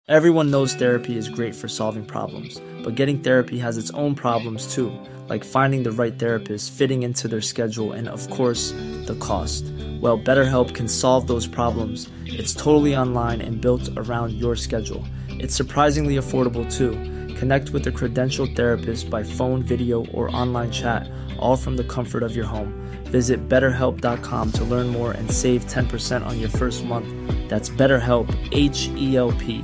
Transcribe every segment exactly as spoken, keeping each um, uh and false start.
Everyone knows therapy is great for solving problems, but getting therapy has its own problems too, like finding the right therapist, fitting into their schedule, and of course, the cost. Well, BetterHelp can solve those problems. It's totally online and built around your schedule. It's surprisingly affordable too. Connect with a credentialed therapist by phone, video, or online chat, all from the comfort of your home. Visit better help dot com to learn more and save ten percent on your first month. That's BetterHelp, H E L P.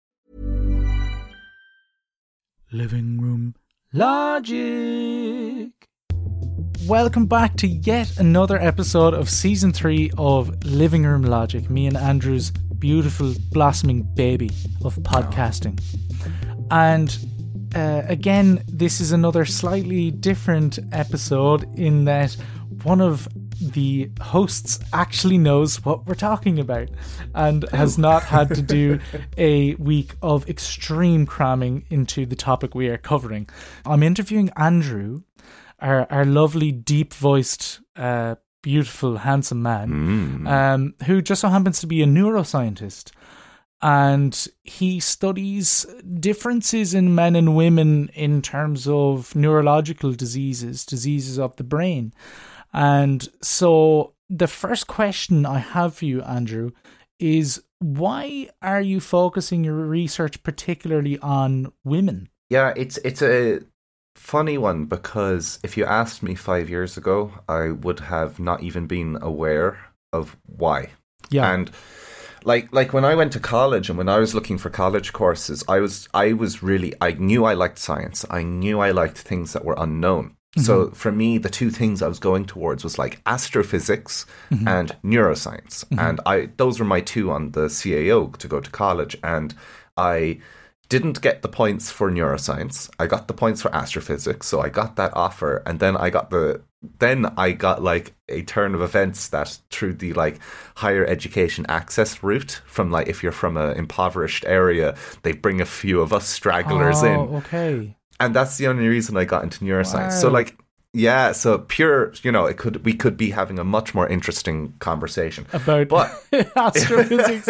Living Room Logic. Welcome back to yet another episode of season three of Living Room Logic, me and Andrew's beautiful blossoming baby of podcasting. And uh, again, this is another slightly different episode in that one of the hosts actually knows what we're talking about and has not had to do a week of extreme cramming into the topic we are covering. I'm interviewing Andrew, our, our lovely, deep-voiced, uh, beautiful, handsome man, mm. um, who just so happens to be a neuroscientist. And he studies differences in men and women in terms of neurological diseases, diseases of the brain. And so the first question I have for you, Andrew, is why are you focusing your research particularly on women? Yeah, it's it's a funny one because if you asked me five years ago, I would have not even been aware of why. Yeah. And like like when I went to college and when I was looking for college courses, I was I was really I knew I liked science. I knew I liked things that were unknown. So for me, the two things I was going towards was like astrophysics mm-hmm. and neuroscience. Mm-hmm. And I those were my two on the C A O to go to college. And I didn't get the points for neuroscience. I got the points for astrophysics. So I got that offer. And then I got the then I got like a turn of events that through the like higher education access route from like if you're from an impoverished area, they bring a few of us stragglers oh, in. Okay. And that's the only reason I got into neuroscience. Wow. So like, yeah, so pure, you know, it could we could be having a much more interesting conversation about but, astrophysics.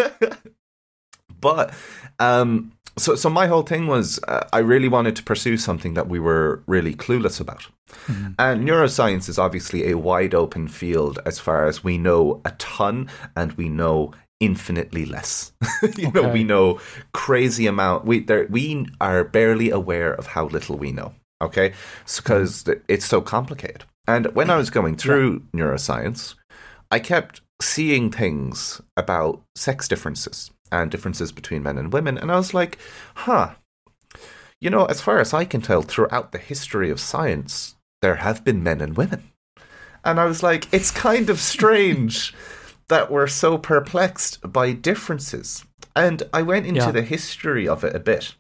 But um, so so my whole thing was uh, I really wanted to pursue something that we were really clueless about. Mm-hmm. And neuroscience is obviously a wide open field as far as we know a ton and we know infinitely less. you okay. know, we know crazy amount. We there we are barely aware of how little we know. Okay, because so, it's so complicated. And when I was going through yeah. neuroscience, I kept seeing things about sex differences and differences between men and women, and I was like, huh. You know, as far as I can tell, throughout the history of science, there have been men and women, and I was like, it's kind of strange. That we're so perplexed by differences. And I went into yeah. the history of it a bit.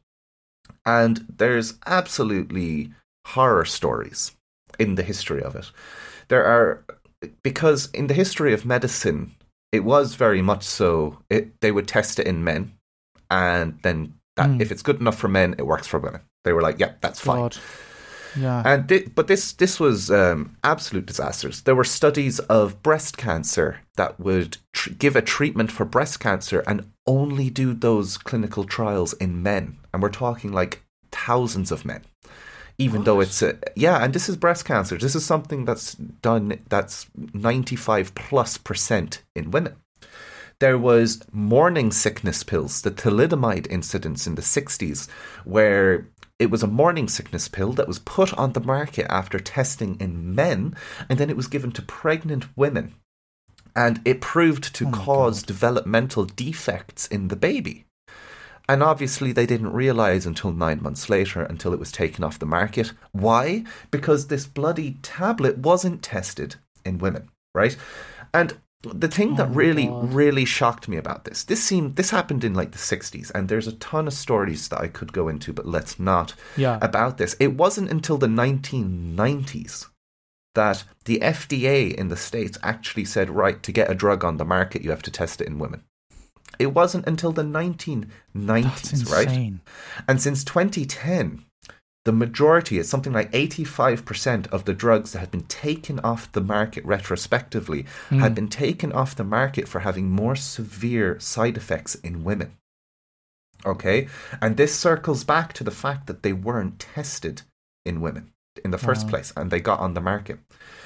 And there's absolutely horror stories in the history of it. There are, because in the history of medicine, it was very much so, it, they would test it in men. And then that, mm. if it's good enough for men, it works for women. They were like, yeah, that's fine. God. Yeah. And th- but this this was um, absolute disasters. There were studies of breast cancer that would tr- give a treatment for breast cancer and only do those clinical trials in men. And we're talking like thousands of men. Even what? though it's a, yeah, and this is breast cancer. This is something that's done that's ninety-five plus percent in women. There was morning sickness pills, the thalidomide incidents in the sixties, where it was a morning sickness pill that was put on the market after testing in men, and then it was given to pregnant women. And it proved to oh cause God. developmental defects in the baby. And obviously they didn't realise until nine months later, until it was taken off the market. Why? Because this bloody tablet wasn't tested in women, right? And the thing oh that really, God. really shocked me about this, this seemed, this happened in like the sixties, and there's a ton of stories that I could go into, but let's not, yeah. about this. It wasn't until the nineteen nineties that the F D A in the States actually said, right, to get a drug on the market, you have to test it in women. It wasn't until the nineteen nineties, right? And since twenty ten, the majority, it's something like eighty-five percent of the drugs that had been taken off the market retrospectively mm. had been taken off the market for having more severe side effects in women. Okay? And this circles back to the fact that they weren't tested in women in the first Wow. place, and they got on the market.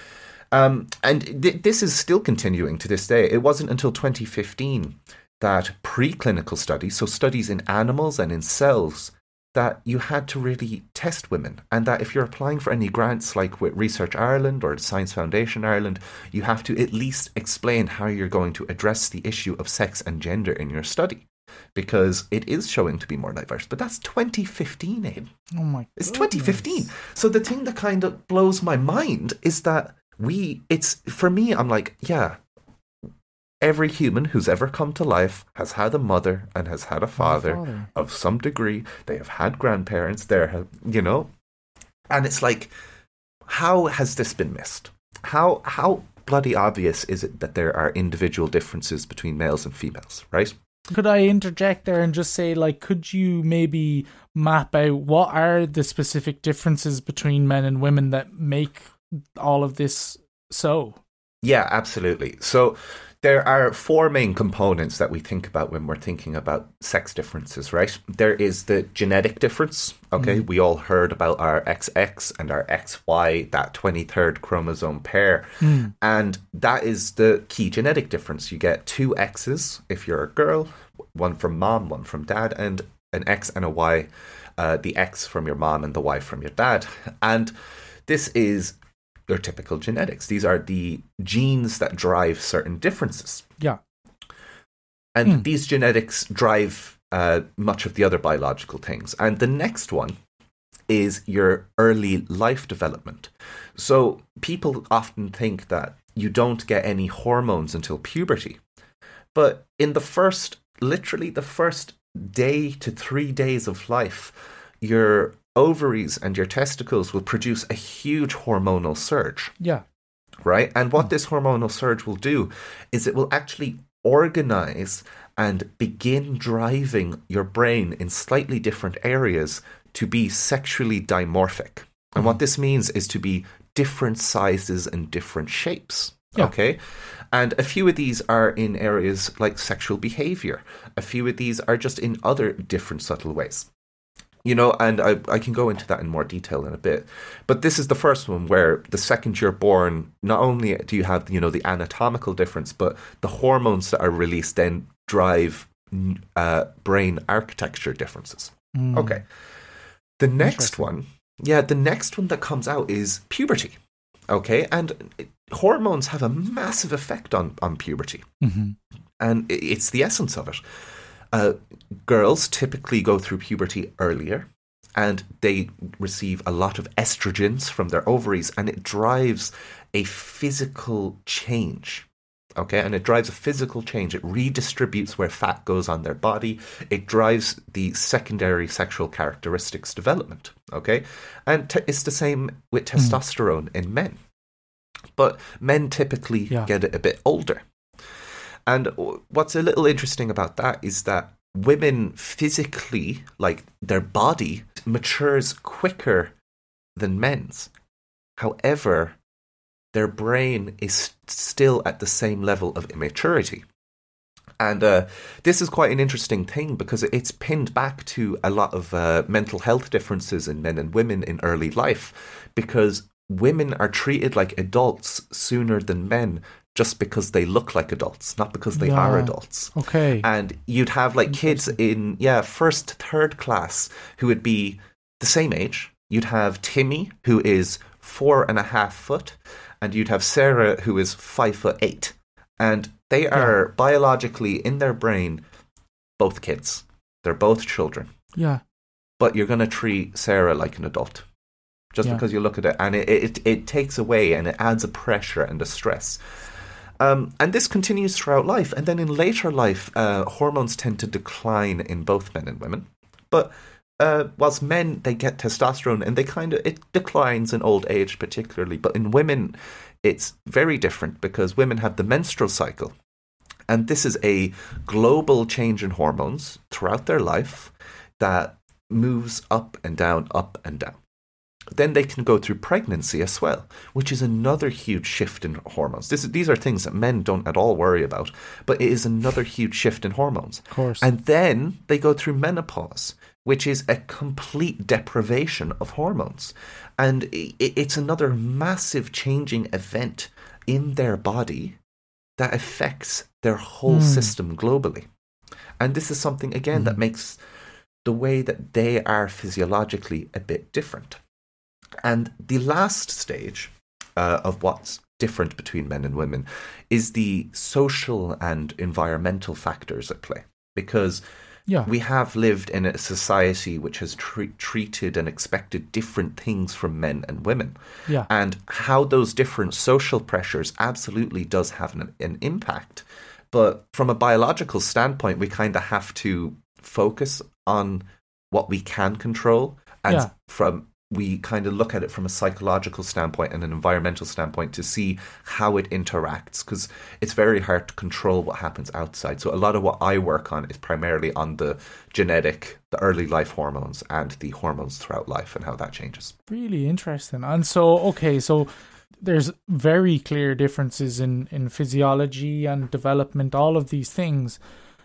Um, and th- this is still continuing to this day. It wasn't until twenty fifteen that preclinical studies, so studies in animals and in cells, that you had to really test women. And that if you're applying for any grants like with Research Ireland or Science Foundation Ireland, you have to at least explain how you're going to address the issue of sex and gender in your study. Because it is showing to be more diverse. But that's twenty fifteen, Abe. Oh my It's goodness. twenty fifteen. So the thing that kind of blows my mind is that we, it's, for me, I'm like, yeah, every human who's ever come to life has had a mother and has had a father, father. of some degree. They have had grandparents. There have, you know, and it's like, how has this been missed? How how bloody obvious is it that there are individual differences between males and females, right? Could I interject there and just say, like, could you maybe map out what are the specific differences between men and women that make all of this so? Yeah, absolutely. So there are four main components that we think about when we're thinking about sex differences, right? There is the genetic difference. Okay, mm. we all heard about our X X and our X Y, that twenty-third chromosome pair. Mm. And that is the key genetic difference. You get two X's if you're a girl, one from mom, one from dad, and an X and a Y, uh, the X from your mom and the Y from your dad. And this is your typical genetics. These are the genes that drive certain differences. Yeah. And mm. these genetics drive uh, much of the other biological things. And the next one is your early life development. So people often think that you don't get any hormones until puberty. But in the first, literally the first day to three days of life, your ovaries and your testicles will produce a huge hormonal surge. Yeah. Right? And what this hormonal surge will do is it will actually organize and begin driving your brain in slightly different areas to be sexually dimorphic. And what this means is to be different sizes and different shapes. Yeah. Okay? And a few of these are in areas like sexual behavior. A few of these are just in other different subtle ways. You know, and I, I can go into that in more detail in a bit. But this is the first one where the second you're born, not only do you have, you know, the anatomical difference, but the hormones that are released then drive uh, brain architecture differences. Mm. Okay. The next one, yeah, the next one that comes out is puberty. Okay. And hormones have a massive effect on, on puberty. Mm-hmm. And it's the essence of it. Uh, girls typically go through puberty earlier and they receive a lot of estrogens from their ovaries, and it drives a physical change. Okay, and it drives a physical change. It redistributes where fat goes on their body. It drives the secondary sexual characteristics development. Okay, and t- it's the same with mm. testosterone in men. But men typically yeah. get it a bit older. And what's a little interesting about that is that women physically, like their body, matures quicker than men's. However, their brain is still at the same level of immaturity. And uh, this is quite an interesting thing because it's pinned back to a lot of uh, mental health differences in men and women in early life, because women are treated like adults sooner than men just because they look like adults, not because they yeah. are adults. Okay. And you'd have like kids in, yeah, first, third class who would be the same age. You'd have Timmy, who is four and a half foot, and you'd have Sarah, who is five foot eight. And they are yeah. biologically in their brain both kids. They're both children. Yeah. But you're going to treat Sarah like an adult just yeah. because you look at it. And it, it, it takes away and it adds a pressure and a stress. Um, and this continues throughout life. And then in later life, uh, hormones tend to decline in both men and women. But uh, whilst men, they get testosterone and they kind of, it declines in old age particularly. But in women, it's very different because women have the menstrual cycle. And this is a global change in hormones throughout their life that moves up and down, up and down. then they can go through pregnancy as well, which is another huge shift in hormones. This, these are things that men don't at all worry about, but it is another huge shift in hormones. Of course. And then they go through menopause, which is a complete deprivation of hormones. And it, it's another massive changing event in their body that affects their whole mm. system globally. And this is something, again, mm. that makes the way that they are physiologically a bit different. And the last stage uh, of what's different between men and women is the social and environmental factors at play. Because yeah. we have lived in a society which has tre- treated and expected different things from men and women. Yeah. And how those different social pressures absolutely does have an, an impact. But from a biological standpoint, we kind of have to focus on what we can control. And yeah. from we kind of look at it from a psychological standpoint and an environmental standpoint to see how it interacts, because it's very hard to control what happens outside. So a lot of what I work on is primarily on the genetic, the early life hormones and the hormones throughout life and how that changes. Really interesting. And so, okay, so there's very clear differences in, in physiology and development, all of these things.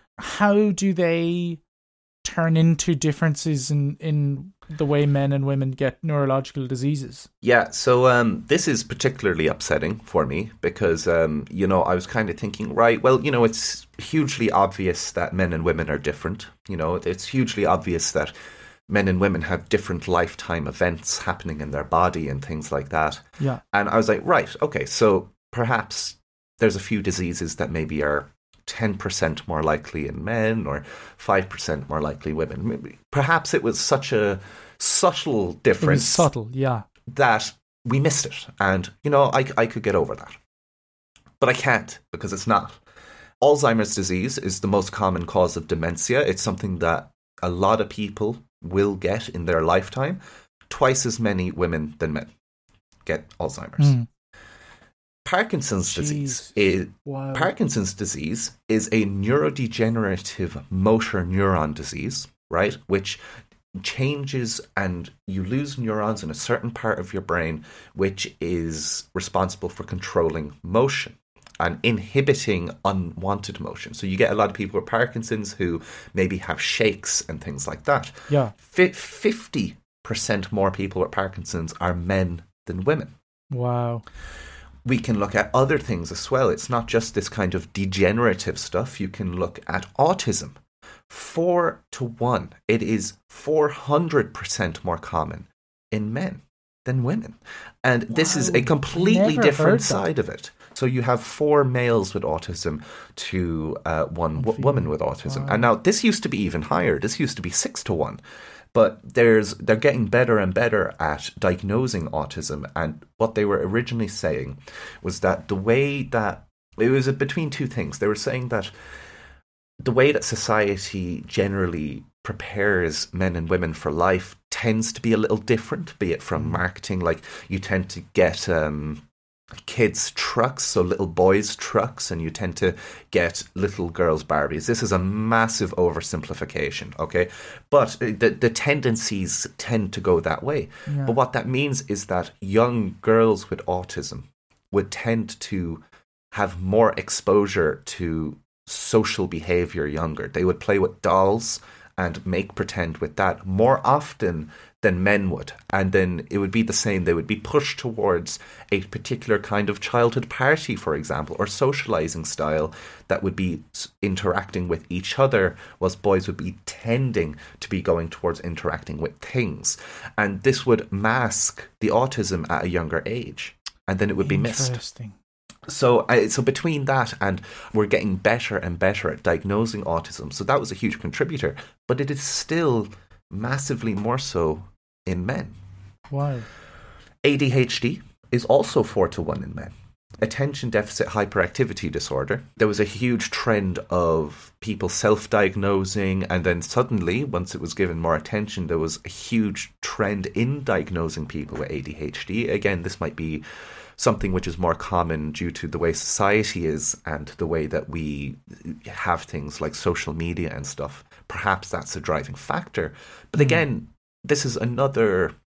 How do they turn into differences in, in the way men and women get neurological diseases? Yeah, so um, this is particularly upsetting for me because, um, you know, I was kind of thinking, right, well, you know, it's hugely obvious that men and women are different. You know, it's hugely obvious that men and women have different lifetime events happening in their body and things like that. Yeah. And I was like, right, okay, so perhaps there's a few diseases that maybe are ten percent more likely in men or five percent more likely women. Maybe, perhaps it was such a subtle difference. It was subtle, yeah. That we missed it. And, you know, I, I could get over that. But I can't, because it's not. Alzheimer's disease is the most common cause of dementia. It's something that a lot of people will get in their lifetime. Twice as many women than men get Alzheimer's. Mm. Parkinson's Jeez. disease is wow. Parkinson's disease is a neurodegenerative motor neuron disease, right? Which changes and you lose neurons in a certain part of your brain, which is responsible for controlling motion and inhibiting unwanted motion. So you get a lot of people with Parkinson's who maybe have shakes and things like that. Yeah, fifty percent more people with Parkinson's are men than women. Wow. We can look at other things as well. It's not just this kind of degenerative stuff. You can look at autism. Four to one. It is four hundred percent more common in men than women. And wow. this is a completely different side of it. So you have four males with autism to uh, one w- woman with autism. Wow. And now this used to be even higher. This used to be six to one. But there's they're getting better and better at diagnosing autism. And what they were originally saying was that the way that it was between two things. They were saying that the way that society generally prepares men and women for life tends to be a little different, be it from marketing. Like you tend to get um, kids' trucks, so little boys' trucks, and you tend to get little girls' Barbies. This is a massive oversimplification, okay? But the, the tendencies tend to go that way. Yeah. But what that means is that young girls with autism would tend to have more exposure to social behavior younger. They would play with dolls and make pretend with that more often than men would. And then it would be the same. They would be pushed towards a particular kind of childhood party, for example, or socializing style that would be interacting with each other, whilst boys would be tending to be going towards interacting with things. And this would mask the autism at a younger age. And then it would be missed. Interesting. So, uh, so between that and we're getting better and better at diagnosing autism. So that was a huge contributor, but it is still massively more so in men. Wow. A D H D is also four to one in men. Attention deficit hyperactivity disorder. There was a huge trend of people self-diagnosing, and then suddenly, once it was given more attention, there was a huge trend in diagnosing people with A D H D. Again, this might be something which is more common due to the way society is and the way that we have things like social media and stuff. Perhaps that's a driving factor. But again, this is another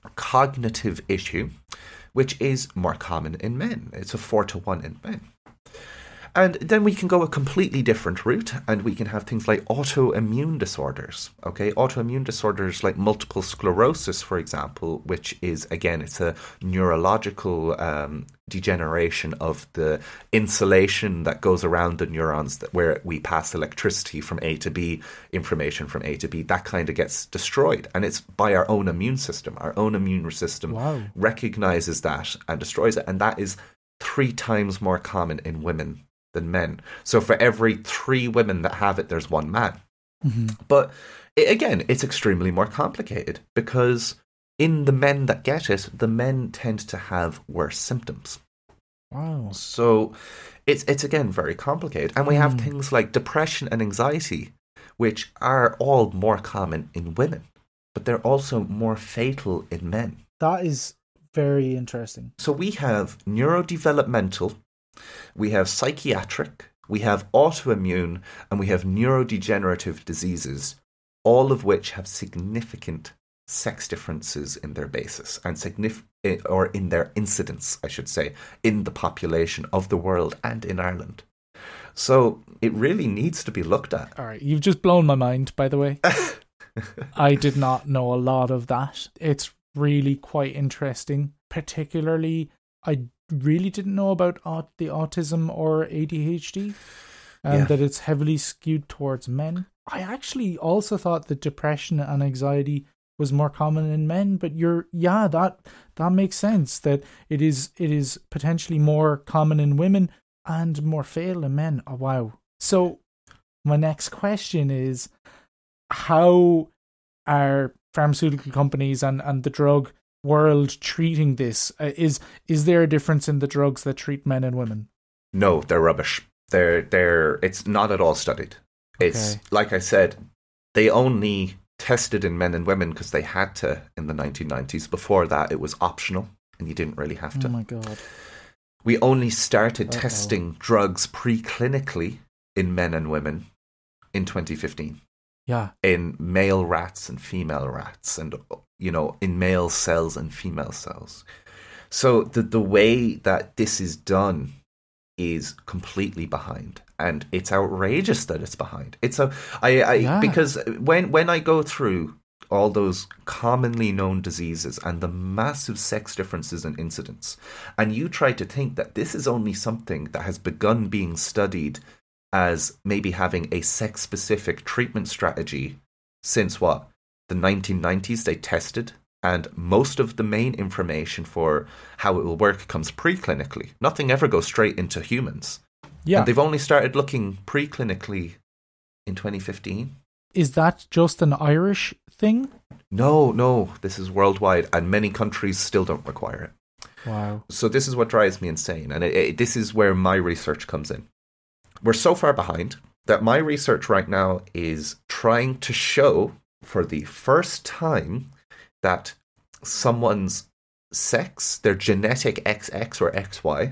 cognitive issue, which is more common in men. It's a four to one in men. And then we can go a completely different route, and we can have things like autoimmune disorders. Okay, autoimmune disorders like multiple sclerosis, for example, which is, again, it's a neurological um, degeneration of the insulation that goes around the neurons, that where we pass electricity from A to B, information from A to B. That kind of gets destroyed, and it's by our own immune system. Our own immune system Wow. recognizes that and destroys it, and that is three times more common in women than men. So for every three women that have it, there's one man. Mm-hmm. But it, again, it's extremely more complicated because in the men that get it, the men tend to have worse symptoms. Wow. So it's it's again very complicated. And we have Mm. things like depression and anxiety, which are all more common in women, but they're also more fatal in men. That is very interesting. So we have neurodevelopmental, we have psychiatric, we have autoimmune, and we have neurodegenerative diseases, all of which have significant sex differences in their basis and signif- or in their incidence, I should say, in the population of the world and in Ireland. So it really needs to be looked at. All right, you've just blown my mind, by the way. I did not know a lot of that. It's really quite interesting. Particularly, I really didn't know about aut- the autism or A D H D, and Yeah. that it's heavily skewed towards men. I actually also thought that depression and anxiety was more common in men, but you're yeah that that makes sense that it is it is potentially more common in women and more fatal in men. Oh, wow. So my next question is, how are pharmaceutical companies and, and the drug world treating this? Uh, is is there a difference in the drugs that treat men and women? No, they're rubbish. They're they're it's not at all studied. It's Okay. like I said, they only tested in men and women because they had to in the nineteen nineties. Before that, it was optional and you didn't really have to. Oh my god. We only started Uh-oh. testing drugs preclinically in men and women in twenty fifteen. Yeah. In male rats and female rats, and you know, in male cells and female cells. So the the way that this is done is completely behind, and it's outrageous that it's behind. It's a I, I Yeah. because when when I go through all those commonly known diseases and the massive sex differences and incidence, and you try to think that this is only something that has begun being studied as maybe having a sex-specific treatment strategy since what? The nineteen nineties they tested, and most of the main information for how it will work comes preclinically. Nothing ever goes straight into humans. Yeah. And they've only started looking preclinically in twenty fifteen. Is that just an Irish thing? No, no, this is worldwide, and many countries still don't require it. Wow. So this is what drives me insane, and it, it, this is where my research comes in. We're so far behind that my research right now is trying to show for the first time that someone's sex, their genetic X X or X Y,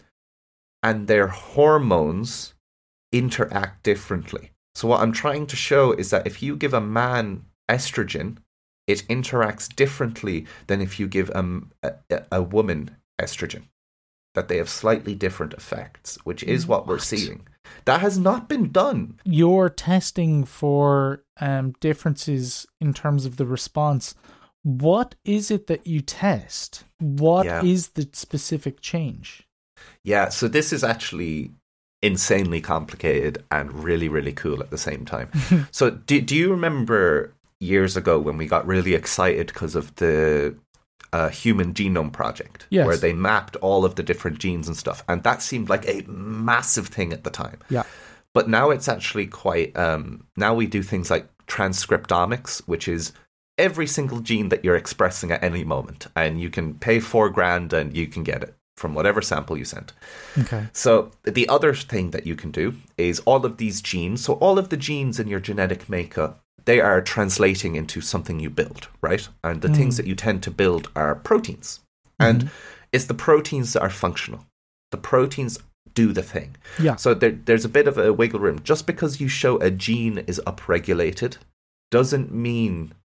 and their hormones interact differently. So what I'm trying to show is that if you give a man estrogen, it interacts differently than if you give um, a, a woman estrogen. That they have slightly different effects, which is what, what we're seeing. That has not been done. You're testing for um, differences in terms of the response. What is it that you test? What Yeah. is the specific change? Yeah, so this is actually insanely complicated and really, really cool at the same time. So do, do you remember years ago when we got really excited because of the uh, Human Genome Project? Yes. Where they mapped all of the different genes and stuff. And that seemed like a massive thing at the time. Yeah. But now it's actually quite... Um, now we do things like transcriptomics, which is every single gene that you're expressing at any moment. And you can pay four grand and you can get it from whatever sample you sent. Okay. So the other thing that you can do is all of these genes, so all of the genes in your genetic makeup, they are translating into something you build, right? And the Mm. things that you tend to build are proteins. And Mhm. it's the proteins that are functional. The proteins do the thing. Yeah. So there, there's a bit of a wiggle room. Just because you show a gene is upregulated doesn't mean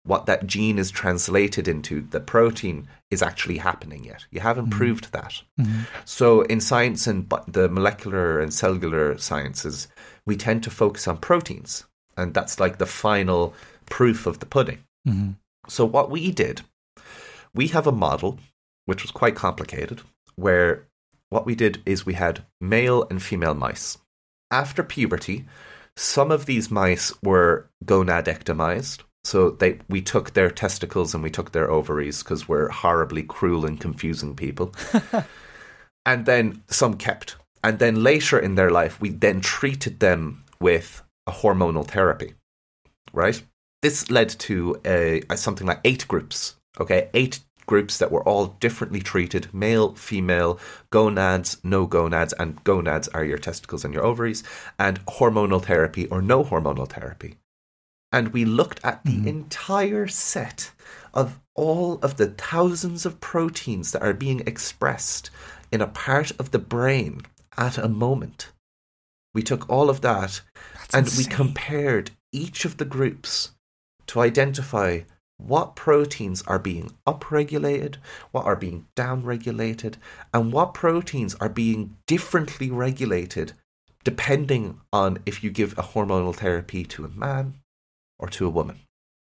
what that gene is translated into, the protein, is actually happening yet. You haven't mm-hmm. proved that. Mm-hmm. So in science and the molecular and cellular sciences, we tend to focus on proteins. And that's like the final proof of the pudding. Mm-hmm. So what we did, we have a model, which was quite complicated, where what we did is we had male and female mice. After puberty, some of these mice were gonadectomized. So they we took their testicles and we took their ovaries because we're horribly cruel and confusing people. And then some kept. And then later in their life, we then treated them with a hormonal therapy, right? This led to a, a something like eight groups, okay? Eight groups that were all differently treated, male, female, gonads, no gonads, and gonads are your testicles and your ovaries, and hormonal therapy or no hormonal therapy. And we looked at the mm. entire set of all of the thousands of proteins that are being expressed in a part of the brain at a moment. We took all of that That's and insane. We compared each of the groups to identify what proteins are being upregulated, what are being downregulated, and what proteins are being differently regulated depending on if you give a hormonal therapy to a man or to a woman.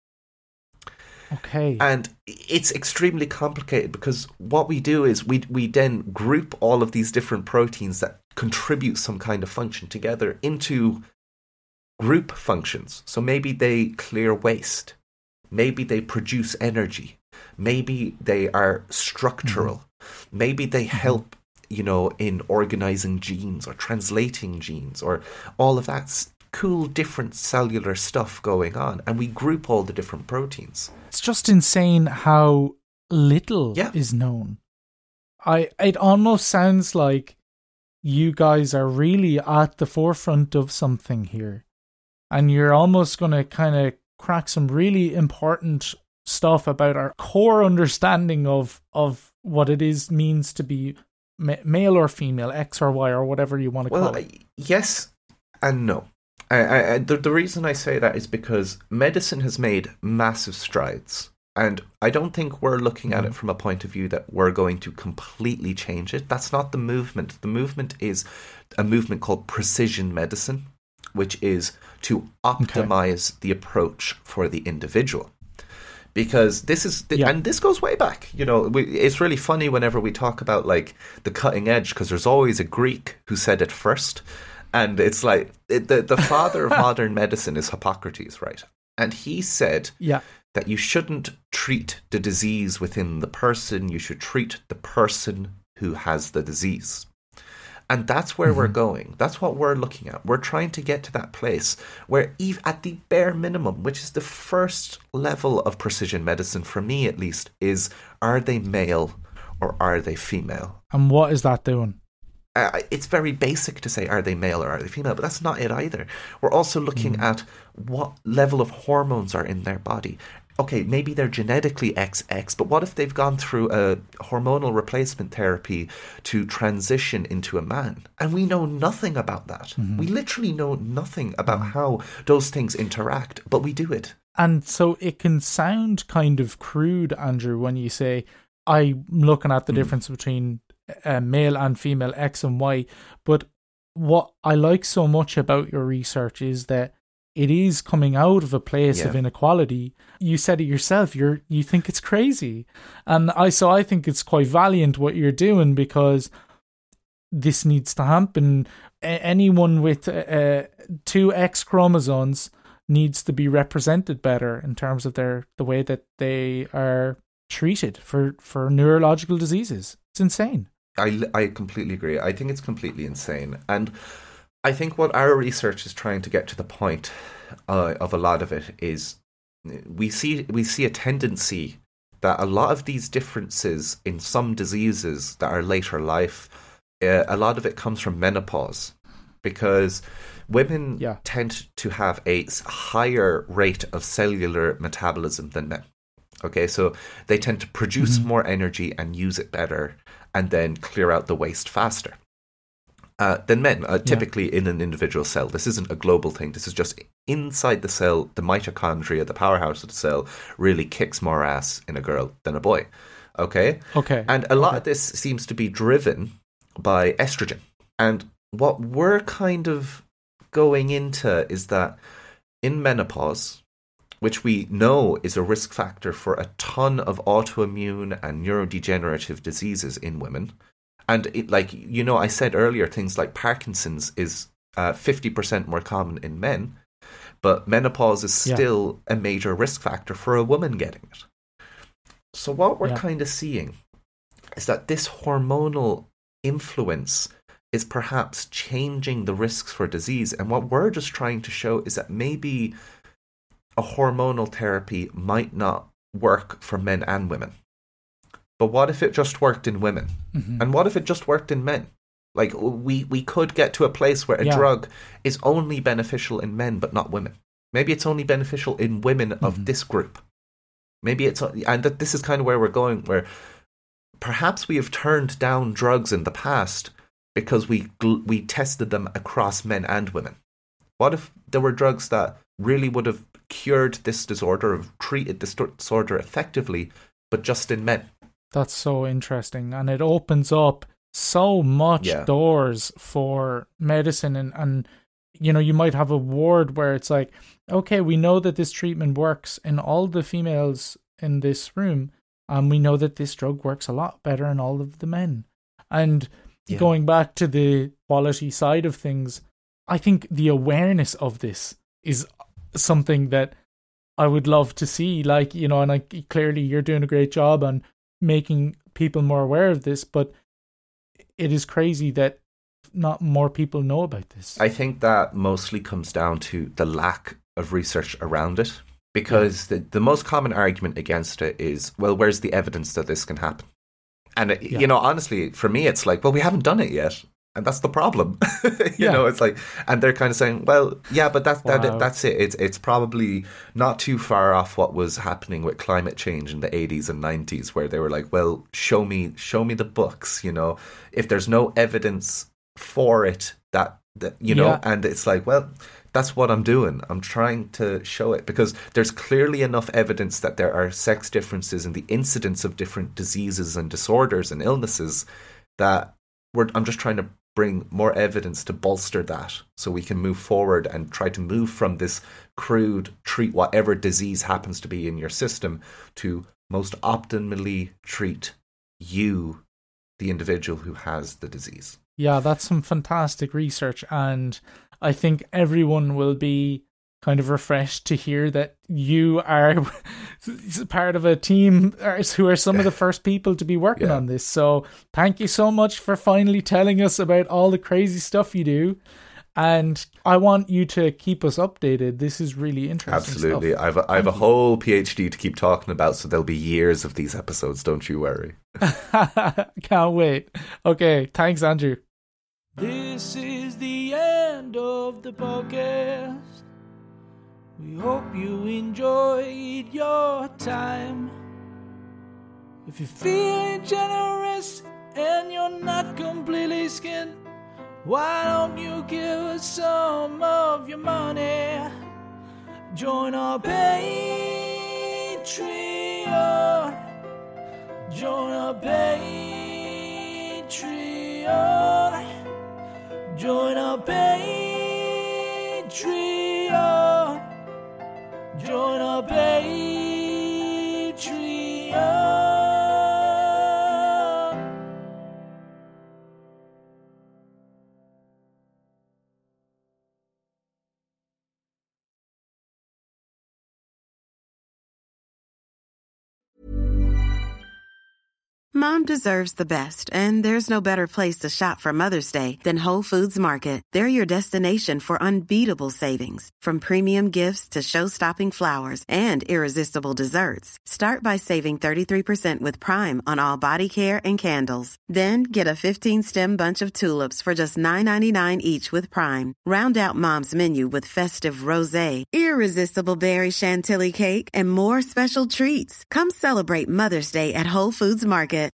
Okay. And it's extremely complicated because what we do is we we then group all of these different proteins that contribute some kind of function together into group functions. So maybe they clear waste. Maybe they produce energy. Maybe they are structural. Mm-hmm. Maybe they help, you know, in organizing genes or translating genes or all of that cool different cellular stuff going on. And we group all the different proteins. It's just insane how little yeah. is known. I it almost sounds like you guys are really at the forefront of something here. And you're almost going to kind of crack some really important stuff about our core understanding of of what it is means to be ma- male or female, X or Y or whatever you want to well, call it. Yes and no. I, I, the, the reason I say that is because medicine has made massive strides. And I don't think we're looking at it from a point of view that we're going to completely change it. That's not the movement. The movement is a movement called precision medicine, which is to optimize okay. the approach for the individual. Because this is, the, yeah. and this goes way back. You know, we, it's really funny whenever we talk about like the cutting edge, because there's always a Greek who said it first. And it's like it, the the father of modern medicine is Hippocrates, right? And he said yeah. that you shouldn't treat the disease within the person. You should treat the person who has the disease. And that's where mm-hmm. we're going. That's what we're looking at. We're trying to get to that place where even at the bare minimum, which is the first level of precision medicine, for me at least, is are they male or are they female? And what is that doing? Uh, it's very basic to say, are they male or are they female? But that's not it either. We're also looking mm. at what level of hormones are in their body. Okay, maybe they're genetically X X, but what if they've gone through a hormonal replacement therapy to transition into a man? And we know nothing about that. Mm-hmm. We literally know nothing about mm. how those things interact, but we do it. And so it can sound kind of crude, Andrew, when you say, I'm looking at the mm. difference between Uh, male and female, X and Y. But what I like so much about your research is that it is coming out of a place yeah. of inequality. You said it yourself. You're you think it's crazy, and I so I think it's quite valiant what you're doing, because this needs to happen. A- anyone with uh, two X chromosomes needs to be represented better in terms of their the way that they are treated for for neurological diseases. It's insane. I, I completely agree. I think it's completely insane. And I think what our research is trying to get to the point uh, of a lot of it is we see we see a tendency that a lot of these differences in some diseases that are later life, uh, a lot of it comes from menopause, because women yeah. tend to have a higher rate of cellular metabolism than men. Okay, so they tend to produce mm-hmm. more energy and use it better, and then clear out the waste faster. uh, than men, uh, typically yeah. in an individual cell. This isn't a global thing. This is just inside the cell. The mitochondria, the powerhouse of the cell, really kicks more ass in a girl than a boy. Okay? Okay. And a lot okay. of this seems to be driven by estrogen. And what we're kind of going into is that in menopause, which we know is a risk factor for a ton of autoimmune and neurodegenerative diseases in women. And it, like, you know, I said earlier, things like Parkinson's is uh, fifty percent more common in men, but menopause is still yeah. a major risk factor for a woman getting it. So what we're yeah. kind of seeing is that this hormonal influence is perhaps changing the risks for disease. And what we're just trying to show is that maybe a hormonal therapy might not work for men and women. But what if it just worked in women? Mm-hmm. And what if it just worked in men? Like, we, we could get to a place where a yeah. drug is only beneficial in men, but not women. Maybe it's only beneficial in women mm-hmm. of this group. Maybe it's, and that this is kind of where we're going, where perhaps we have turned down drugs in the past because we we tested them across men and women. What if there were drugs that really would have cured this disorder, or treated this disorder effectively, but just in men? That's so interesting. And it opens up so much yeah. doors for medicine. And, and, you know, you might have a ward where it's like, okay, we know that this treatment works in all the females in this room, and we know that this drug works a lot better in all of the men. And yeah. going back to the quality side of things, I think the awareness of this is something that I would love to see. Like, you know, and I, clearly you're doing a great job on making people more aware of this, but it is crazy that not more people know about this. I think that mostly comes down to the lack of research around it, because yeah. the, the most common argument against it is, well, where's the evidence that this can happen? And, it, yeah. you know, honestly, for me, it's like, well, we haven't done it yet. And that's the problem. you yeah. know, it's like, and they're kind of saying, well, yeah, but that's wow. that, that's it. It's it's probably not too far off what was happening with climate change in the eighties and nineties, where they were like, well, show me, show me the books, you know, if there's no evidence for it, that, that you know, yeah. and it's like, well, that's what I'm doing. I'm trying to show it, because there's clearly enough evidence that there are sex differences in the incidence of different diseases and disorders and illnesses that we're, I'm just trying to bring more evidence to bolster that, so we can move forward and try to move from this crude treat whatever disease happens to be in your system to most optimally treat you, the individual who has the disease. Yeah, that's some fantastic research, and I think everyone will be kind of refreshed to hear that you are part of a team who are some of the first people to be working yeah. on this. So thank you so much for finally telling us about all the crazy stuff you do. And I want you to keep us updated. This is really interesting. Absolutely. Stuff. I have a, I have a whole PhD to keep talking about, so there'll be years of these episodes. Don't you worry. Can't wait. Okay. Thanks, Andrew. This is the end of the podcast. We hope you enjoyed your time. If you're feeling generous and you're not completely skinned, why don't you give us some of your money? Join our Patreon. Join our Patreon. Join our Patreon. Join our Patreon. Mom deserves the best, and there's no better place to shop for Mother's Day than Whole Foods Market. They're your destination for unbeatable savings, from premium gifts to show-stopping flowers and irresistible desserts. Start by saving thirty-three percent with Prime on all body care and candles. Then get a fifteen-stem bunch of tulips for just nine ninety-nine each with Prime. Round out Mom's menu with festive rosé, irresistible berry chantilly cake, and more special treats. Come celebrate Mother's Day at Whole Foods Market.